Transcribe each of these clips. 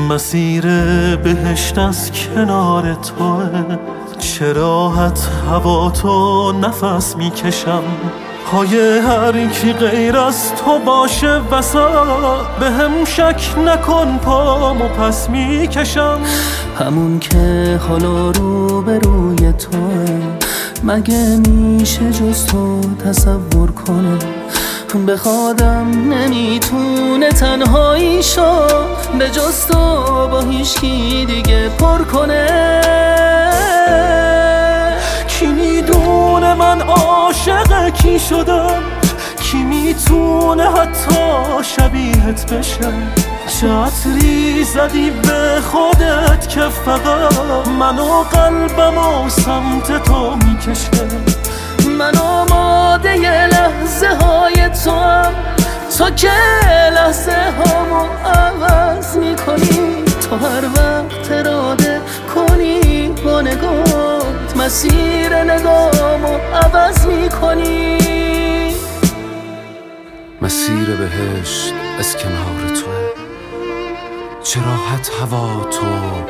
مسیر بهشت از کنار توه، چه راحت هوا تو نفس میکشم. پای هر کی غیر از تو باشه وسط، به هم شک نکن پامو پس میکشم. همون که حالا رو به روی توه، مگه میشه جز تو تصور کنه؟ بخوادم نمیتونه تنهاییشو به جز تو با هیچکی دیگه پر کنه. کی میدونه من عاشق کی شدم؟ کی میتونه حتی شبیهت بشه؟ چه عطری زدی به خودت که فقط منو قلبمو سمت تو میکشه. من آماده لحظه های تو هم، تا که لحظه هامو عوض میکنی. تو هر وقت اراده کنی با نگات، مسیر نگامو عوض میکنی. مسیر بهشت از کنار توه، چه راحت هوا تو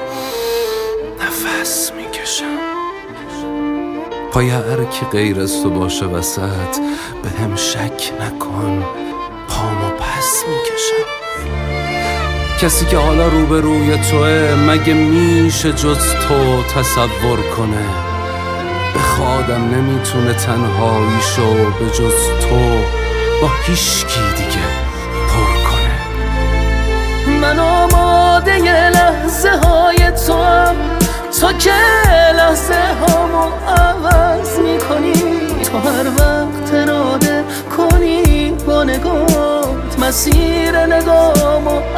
نفس میکشم. پای هر کی غیر از تو باشه وسط، به هم شک نکن پامو پس میکشم. کسی که حالا روبروی توه، مگه میشه جز تو تصور کنه؟ بخوادم نمیتونه تنهاییشو به جز تو با هیچکی دیگه پر کنه. من آماده لحظه های تو هم، تا که لحظه هامو عوض میکنی. تو هر وقت اراده کنی با نگات، مسیر نگامو